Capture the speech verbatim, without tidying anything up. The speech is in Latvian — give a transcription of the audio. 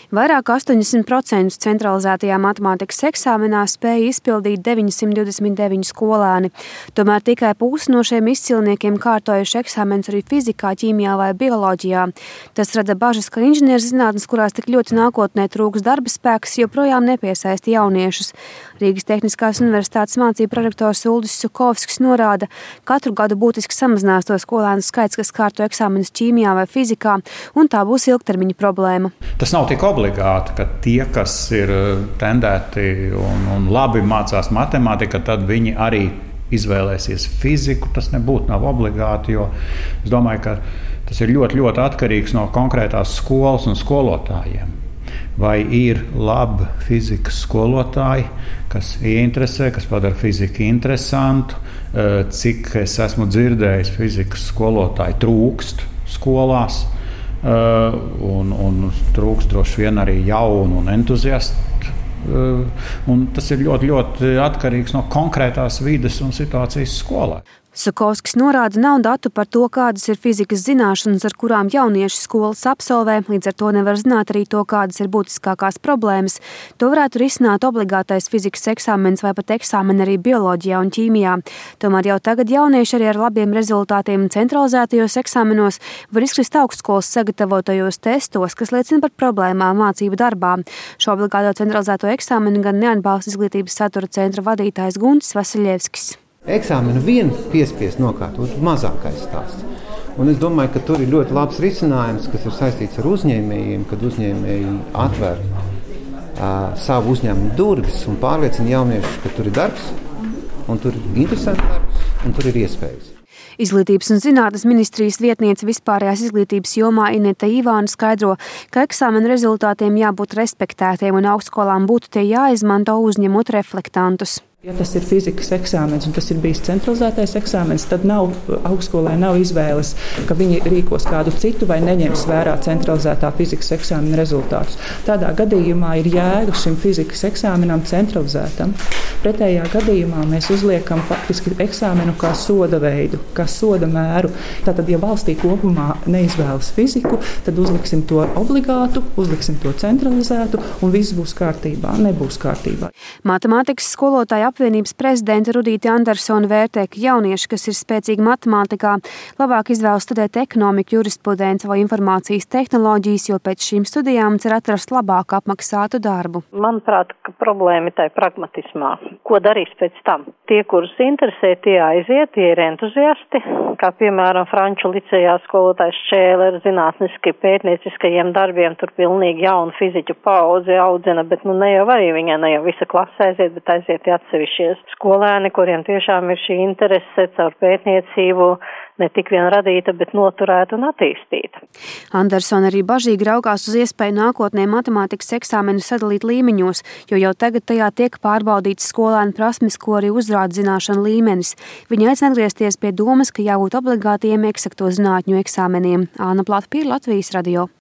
Vairāk kā astoņdesmit procenti centralizētajā matemātikas eksāmenā spēja izpildīt deviņsimt divdesmit deviņi skolēni. Tomēr tikai pusi no šiem izcilniekiem kārtojuši eksāmenus arī fizikā, ķīmijā vai bioloģijā. Tas rada bažas, ka inženierzinātnes, kurās tik ļoti nākotnē trūks darba spēks, joprojām nepiesaista jauniešus. Rīgas Tehniskās universitātes mācību prorektors Uldis Sukovskis norāda, ka katru gadu būtiski samazinās to skolēnu skaits, kas kārto eksāmenus ķīmijā vai fizikā, un tā būs ilgtermiņa problēma. Tas nav tik obligāti, ka tie, kas ir tendēti un, un labi mācās matemātiku, tad viņi arī izvēlēsies fiziku. Tas nebūtu nav obligāti, jo es domāju, ka tas ir ļoti, ļoti atkarīgs no konkrētās skolas un skolotājiem. Vai ir labi fizikas skolotāji, kas ieinteresē, kas padara fiziku interesantu, cik es esmu dzirdējis, fizikas skolotāji trūkst skolās. Uh, un, un trūkst droši vien arī jaunu un entuziastu. Uh, un tas ir ļoti, ļoti atkarīgs no konkrētās vides un situācijas skolā. Sukovskis norāda, nav datu par to, kādas ir fizikas zināšanas, ar kurām jaunieši skolas absolvē, līdz ar to nevar zināt arī to, kādas ir būtiskākās problēmas. To varētu risināt obligātais fizikas eksāmens vai pat eksāmeni arī bioloģijā un ķīmijā. Tomēr jau tagad jaunieši arī ar labiem rezultātiem centralizētajos eksāmenos var izkrist augstskolas sagatavotajos testos, kas liecina par problēmām mācību darbā. Šo obligāto centralizēto eksāmenu gan neatbalsta Izglītības satura centra vadītājs Guntis Vasiļevskis. Eksāmenu vien piespiest nokārtot mazākais stāsts. Un es domāju, ka tur ir ļoti labs risinājums, kas ir saistīts ar uzņēmējiem, kad uzņēmēji atver uh, savu uzņēmumu durvis un pārliecina jauniešus, ka tur ir darbs, un tur ir interesants darbs, un tur ir iespējas. Izglītības un zinātnes ministrijas vietniece vispārējās izglītības jomā Ineta Ivāna skaidro, ka eksāmenu rezultātiem jābūt respektētiem un augstskolām būtu tie jāizmanto uzņemot reflektantus. Ja tas ir fizikas eksāmens un tas ir bijis centralizētais eksāmens, tad nav, augstskolai nav izvēles, ka viņi rīkos kādu citu vai neņems vērā centralizētā fizikas eksāmena rezultātus. Tādā gadījumā ir jēga šim fizikas eksāmenam centralizētam. Pretējā gadījumā mēs uzliekam faktiski eksāmenu kā soda veidu, kā soda mēru. Tātad, ja valstī kopumā neizvēlas fiziku, tad uzliksim to obligātu, uzliksim to centralizētu un viss būs kārtībā. Nebūs kārtībā. Matemātikas skolotāja apvienības prezidente Rudīte Andersone vērtē, ka jaunieši, kas ir spēcīgi matemātikā, labāk izvēlas studēt ekonomiku, jurisprudenci vai informācijas tehnoloģijas, jo pēc šīm studijām cer atrast labāk apmaksātu darbu. Manuprāt, ka problēma ir tai pragmatismā. Ko darīs pēc tam? Tie, kurus interesē, tie aiziet, tie ir entuziasti, kā piemēram Franču licejā skolotājs Čēle ar zinātniski pētnieciskajiem darbiem, tur pilnīgi jaunu fiziķu paudzi audzina, bet nu ne jau arī viņai ne jau visa klase aiziet, bet aiziet atsevišķies skolēni, kuriem tiešām ir šī interese caur pētniecību ne tik vien radīta, bet noturēta un attīstīta. Andersone arī bažīgi raugās uz iespēju nākotnē matemātikas eksāmenu sadalīt līmeņos, jo jau tagad tajā tiek pārbaudīts skolēnu prasmes, ko arī uzrāda zināšanu līmenis. Viņa aicina atgriezties pie domas, ka jābūt obligātiem eksakto zinātņu eksāmeniem. Āna Platpīra, Latvijas radio.